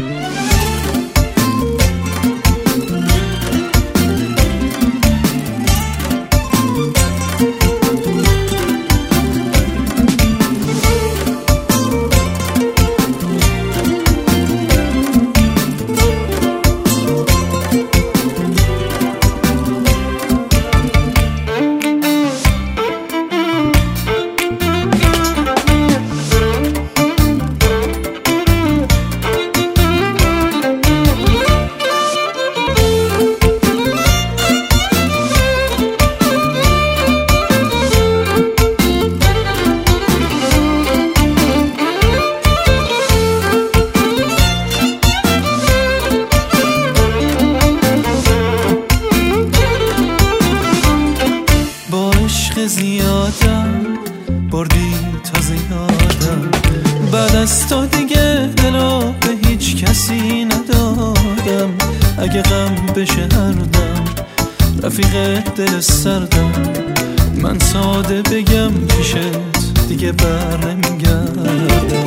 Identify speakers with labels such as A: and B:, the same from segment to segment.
A: زیادم بردی تازه یادم، بعد از تو دیگه دلو به هیچ کسی ندادم. اگه غم بشه هر دم رفیق دل سردم، من ساده بگم پیشت دیگه بر نمیگردم.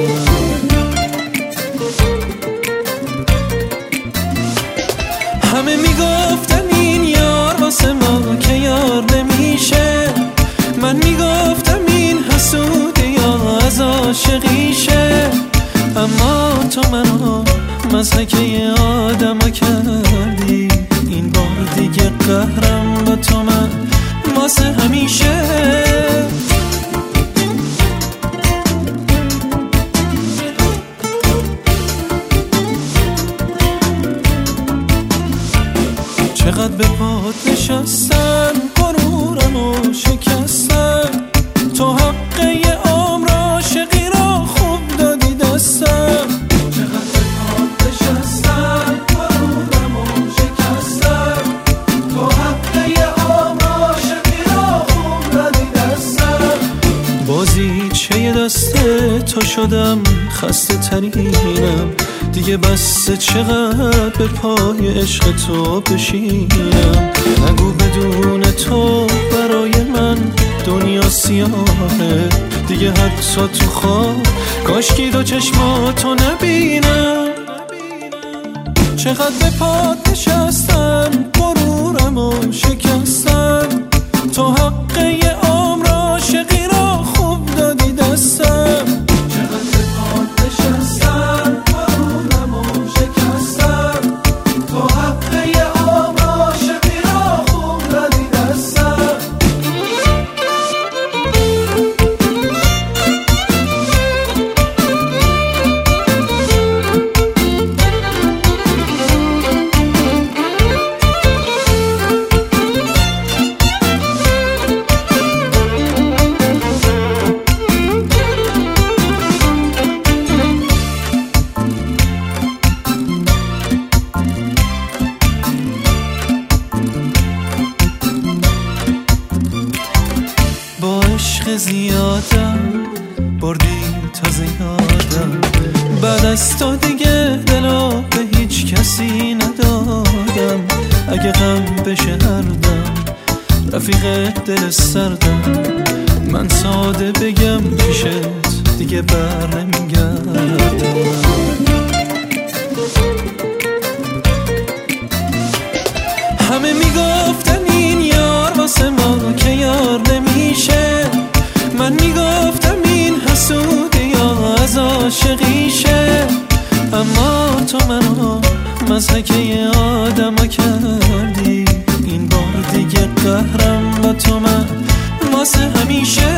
A: همه میگفتن این یار واسه ما که یار نمیشه، من میگفتم این حسوده یا از عاشقیشه. اما تو منو مضحکه آدما کردی، این بار دیگه قهرم با تو من واسه همیشه. چقدر به پات نشستن غرورمو شکستن، تو حق یه عمر عاشقی رو خوب دادی دستم. چقدر به پات نشستن غرورمو شکستن، تو حق یه عمر عاشقی رو خوب دادی دستم. بازی چه دست تو شدم خسته ترینم، دیگه بس چقدر به پای عشق تو بشینم. نگو بدون تو برای من دنیا سیاهه، دیگه حتی تو خواب کاشکی دو چشماتو نبینم. چقدر به پات نشستن غرورمو شکستن، تو حق یه عمر عاشقی رو خوب دادی دستم. چقدر به پات نشستن غرورمو شکستن، تو حق یه عمر عاشقی رو خوب دادی دستم. عشق زیادم بردی تازه یادم، بعد از تو دیگه دلو به هیچ کسی ندادم. اگه غم بشه هر دم رفیق دل سردم، من ساده بگم پیشت دیگه بر نمیگردم. همه میگفتن این یار واسه ما که یار نمیشه، من میگفتم این حسوده یا از عاشقیشه. اما تو منو مضحکه آدما کردی، این بار دیگه قهرم با تو من واسه همیشه.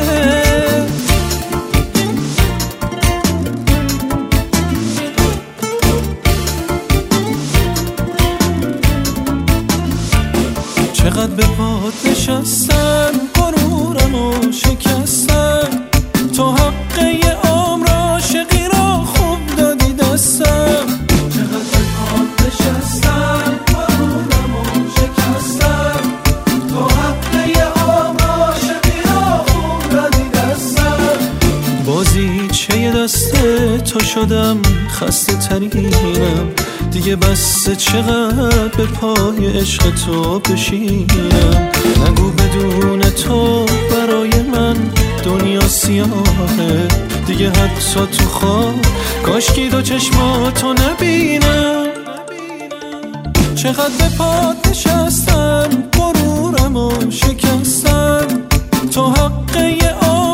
A: چقدر به پات نشستن غرورمو شکستن، تو حق یه عمر عاشقی رو خوب دادی دستم. چقدر به پات نشستن غرورمو شکستن، تو حق یه عمر عاشقی رو خوب دادی دستم. بازی چه دست تو شدم خسته ترینم، دیگه بس چقدر به پای عشق تو بشینم. نگو بدون تو برای من دنیا سیاهه دیگه، حتی تو خواب کاشکی دو چشماتو نبینم. چقدر به پات نشستم، غرورمو شکستم، تو حق یه